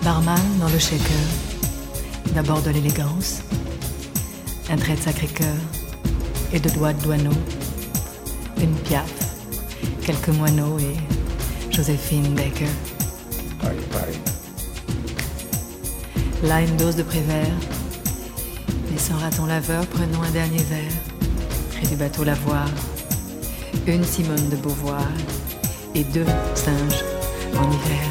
Barman dans le shaker, d'abord de l'élégance, un trait de Sacré-Cœur et deux doigts de douaneau, une Piaf, quelques moineaux et Joséphine Baker. Là, une dose de Prévert, mais sans raton laveur, prenons un dernier verre, près du bateau Lavoir, une Simone de Beauvoir et deux singes en hiver.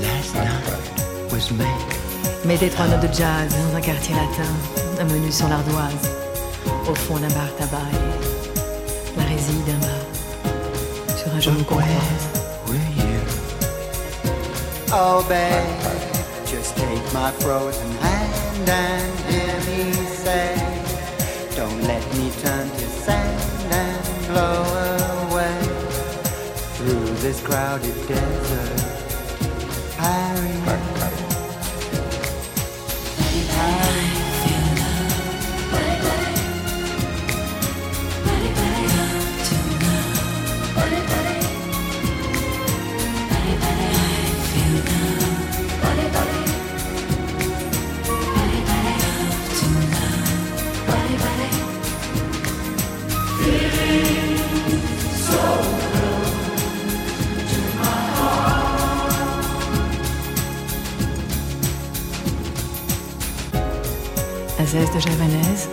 Mettez trois notes de jazz dans un quartier latin, un menu sur l'ardoise, au fond d'un bar tabac et la résille d'un bar, sur un genou qu'on croise. Oh babe, just take my frozen hand and hear me say, don't let me turn to sand and blow away through this crowded desert. Paris. Azès de Javanaise,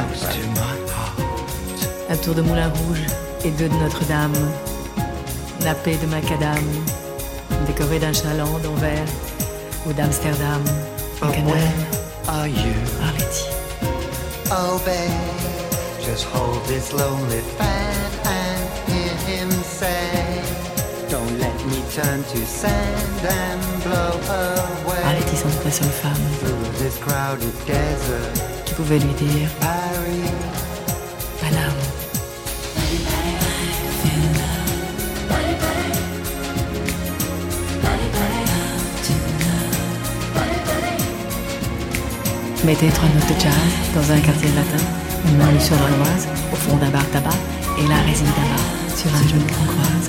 un tour de Moulin Rouge et deux de Notre-Dame, nappé de macadam, décoré d'un chaland d'Anvers ou d'Amsterdam, en Canal. Are you? Arletty. Oh babe, just hold this lonely fan and hear him say, don't let me turn to sand and blow away Arletty sentait la seule femme through this crowded desert. qui pouvait lui dire Paris. Madame. Mettez trois notes de jazz dans un quartier latin, une main sur l'Oise, au fond d'un bar tabac, et la résine d'un bar sur un genou qu'on croise.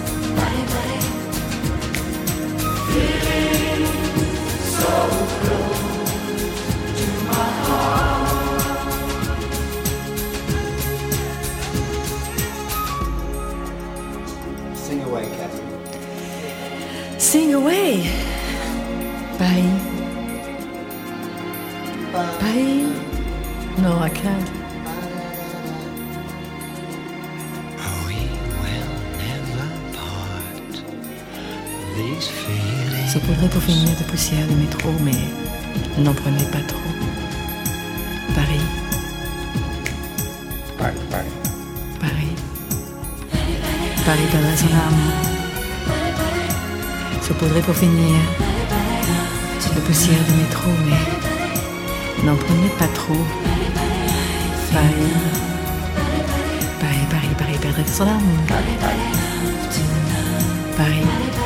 Sing away, Catherine. Sing away! Paris. Paris? No, I can't. Saupoudré pour finir de poussière de métro, mais n'en prenez pas trop. Paris. Paris. Paris perdrait son âme. Saupoudré pour finir de poussière de métro, mais n'en prenez pas trop. Paris. Paris perdrait son âme. Paris.